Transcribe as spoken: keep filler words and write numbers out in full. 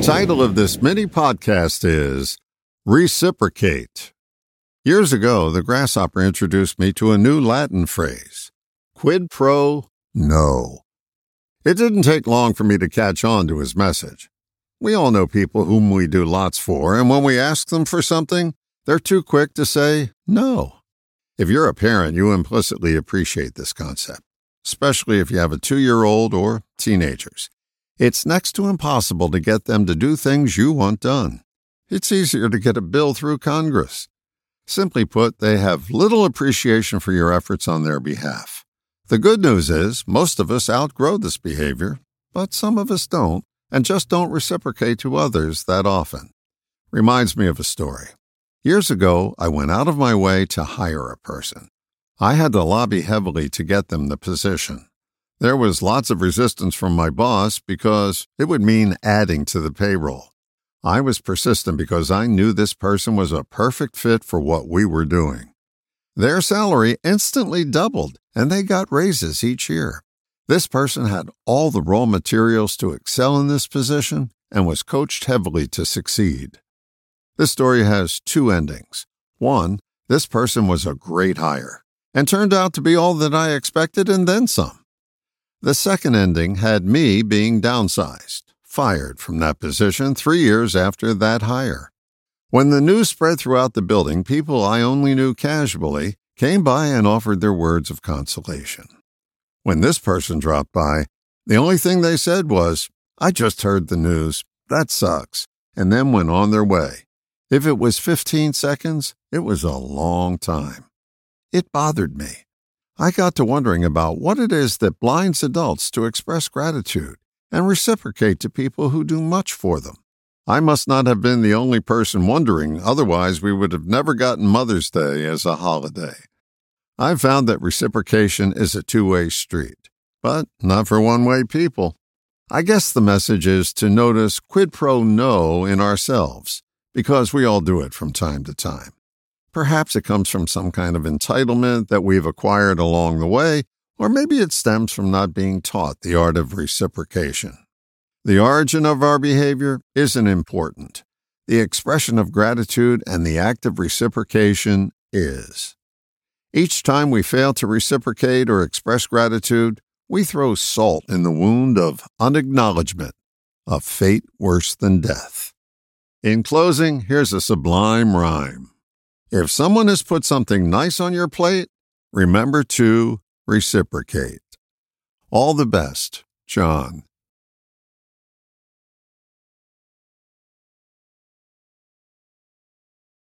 title of this mini podcast is Reciprocate. Years ago, the grasshopper introduced me to a new Latin phrase, quid pro no. It didn't take long for me to catch on to his message. We all know people whom we do lots for, and when we ask them for something, they're too quick to say no. If you're a parent, you implicitly appreciate this concept, especially if you have a two-year-old or teenagers. It's next to impossible to get them to do things you want done. It's easier to get a bill through Congress. Simply put, they have little appreciation for your efforts on their behalf. The good news is, most of us outgrow this behavior, but some of us don't, and just don't reciprocate to others that often. Reminds me of a story. Years ago, I went out of my way to hire a person. I had to lobby heavily to get them the position. There was lots of resistance from my boss because it would mean adding to the payroll. I was persistent because I knew this person was a perfect fit for what we were doing. Their salary instantly doubled, and they got raises each year. This person had all the raw materials to excel in this position and was coached heavily to succeed. This story has two endings. One, this person was a great hire and turned out to be all that I expected and then some. The second ending had me being downsized, fired from that position three years after that hire. When the news spread throughout the building, people I only knew casually came by and offered their words of consolation. When this person dropped by, the only thing they said was, "I just heard the news. That sucks," and then went on their way. If it was fifteen seconds, it was a long time. It bothered me. I got to wondering about what it is that blinds adults to express gratitude and reciprocate to people who do much for them. I must not have been the only person wondering, otherwise we would have never gotten Mother's Day as a holiday. I've found that reciprocation is a two-way street, but not for one-way people. I guess the message is to notice quid pro no in ourselves, because we all do it from time to time. Perhaps it comes from some kind of entitlement that we've acquired along the way, or maybe it stems from not being taught the art of reciprocation. The origin of our behavior isn't important. The expression of gratitude and the act of reciprocation is. Each time we fail to reciprocate or express gratitude, we throw salt in the wound of unacknowledgement, a fate worse than death. In closing, here's a sublime rhyme. If someone has put something nice on your plate, remember to reciprocate. All the best, John.